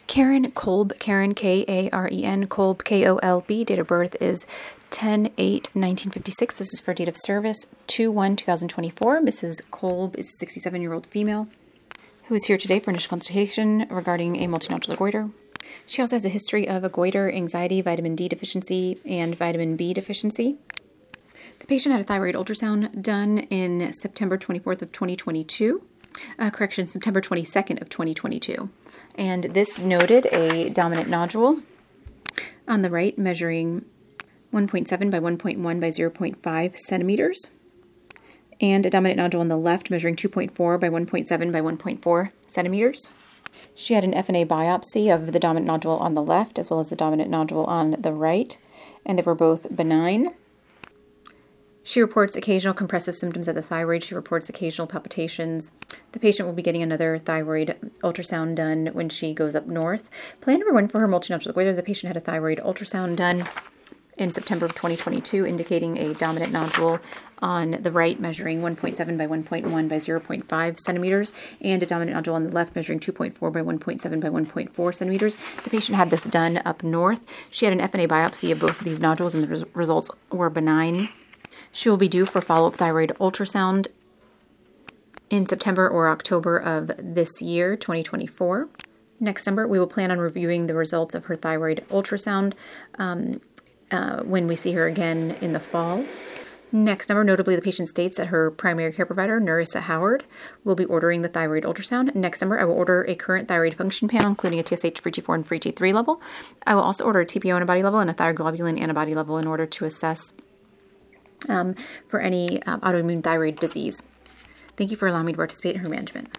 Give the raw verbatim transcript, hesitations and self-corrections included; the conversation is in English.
Karen Kolb, Karen, K A R E N, Kolb, K O L B. Date of birth is ten eight nineteen fifty-six. This is for date of service two one two thousand twenty-four. Missus Kolb is a sixty-seven-year-old female who is here today for initial consultation regarding a multinodular goiter. She also has a history of a goiter, anxiety, vitamin D deficiency, and vitamin B deficiency. The patient had a thyroid ultrasound done in September twenty-fourth of twenty twenty-two. Uh, correction, September twenty-second of twenty twenty-two. And this noted a dominant nodule on the right measuring one point seven by one point one by zero point five centimeters, and a dominant nodule on the left measuring two point four by one point seven by one point four centimeters. She had an F N A biopsy of the dominant nodule on the left as well as the dominant nodule on the right, and they were both benign. She reports occasional compressive symptoms of the thyroid. She reports occasional palpitations. The patient will be getting another thyroid ultrasound done when she goes up north. Plan number one for her multinodular goiter. The patient had a thyroid ultrasound done in September of twenty twenty-two, indicating a dominant nodule on the right measuring one point seven by one point one by zero point five centimeters, and a dominant nodule on the left measuring two point four by one point seven by one point four centimeters. The patient had this done up north. She had an F N A biopsy of both of these nodules, and the res results were benign. She will be due for follow-up thyroid ultrasound in September or October of this year, twenty twenty-four. Next number, we will plan on reviewing the results of her thyroid ultrasound um, uh, when we see her again in the fall. Next number, notably the patient states that her primary care provider, Nerissa Howard, will be ordering the thyroid ultrasound. Next number, I will order a current thyroid function panel, including a T S H free T four and free T three level. I will also order a T P O antibody level and a thyroglobulin antibody level in order to assess um, for any um, autoimmune thyroid disease. Thank you for allowing me to participate in her management.